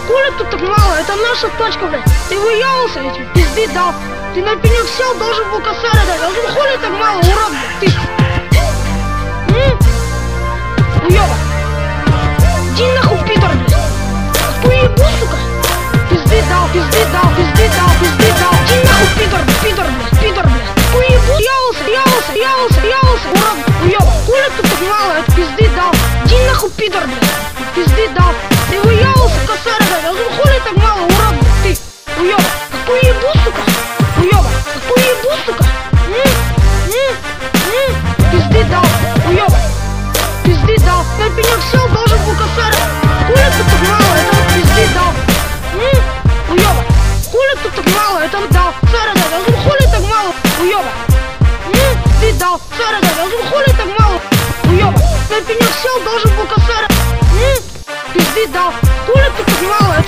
Хули тут так мало? Это наша точка, блядь. Ты выебался, я тебе пизды дал. Ты на пенек сел, должен был косаря дать. А ну хули так мало, урод, блядь, ты. Уёба. Иди нахуй, пидор, блядь. Уебу, сука. Пизды дал, пизды дал, пизды дал, пизды дал. Иди нахуй, пидор, пидор, блядь, пидор, блядь. Уебу, ёлся, урод, уёба. Хули тут так мало? Это пизды дал. Иди нахуй, пидор, блядь. Пизды дал. Ты выебался, косаря дать. А ну хули так мало, урод, блядь, ты. Уёба. Уебу, сука. Уёба. Уебу, сука. Пизды дал, уёба. Пизды дал. На пенек сел, должен был косаря. Хули тут так мало? Это вот пизды дал. Уёба. Хули тут так мало? Это дал. Косаря дать. А ну хули так мало? Уёба. Ты дал. Косаря дать. А ну хули так мало? Уёба. На пенек сел, должен был косаря. Пизды дал. Хули тут так мало?